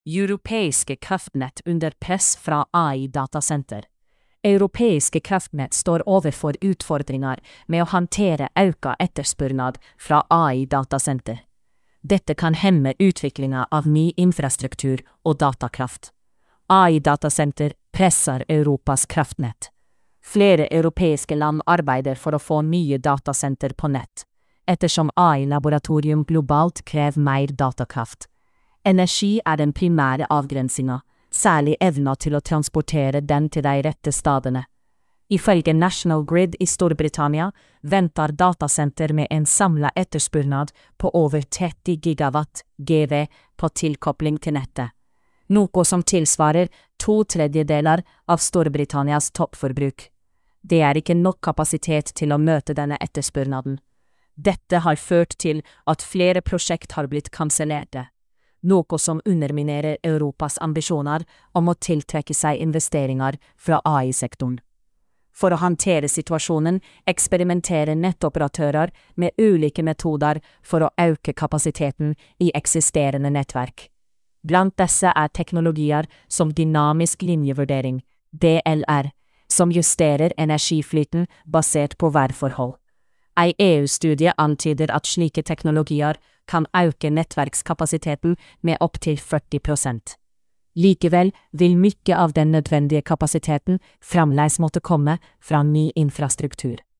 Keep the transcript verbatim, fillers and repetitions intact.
Europeiske kraftnett under press fra A I-datasenter. Europeiske kraftnett står overfor utfordringer med å håndtere økt etterspørsel fra A I-datasenter. Dette kan hemme utviklingen av ny infrastruktur og datakraft. A I-datasenter presser Europas kraftnett. Flere europeiske land arbeider for å få nye datasenter på nett, ettersom A I-laboratorium globalt krever mer datakraft. Energi er den primære avgrensingen, særlig evna til å transportere den til de rette stedene. Ifølge National Grid i Storbritannia venter datasenter med en samlet etterspørsel på over tretti gigawatt G V på tilkopling til nettet, noe som tilsvarer to tredjedeler av Storbritannias toppforbruk. Det er ikke nok kapasitet til å møte denne etterspørselen. Dette har ført til at flere prosjekt har blitt kansellerte, noe som underminerer Europas ambisjoner om å tiltrekke seg investeringer fra A I-sektoren. For å håndtere situasjonen eksperimenterer nettoperatører med ulike metoder for å øke kapasiteten i eksisterende nettverk. Blant disse er teknologier som dynamisk linjevurdering, D L R, som justerer energiflyten basert på værforhold. En E U-studie antyder at slike teknologier kan øke nettverkskapasiteten med opptil førti prosent. Likevel vil mye av den nødvendige kapasiteten fremdeles måtte komme fra ny infrastruktur.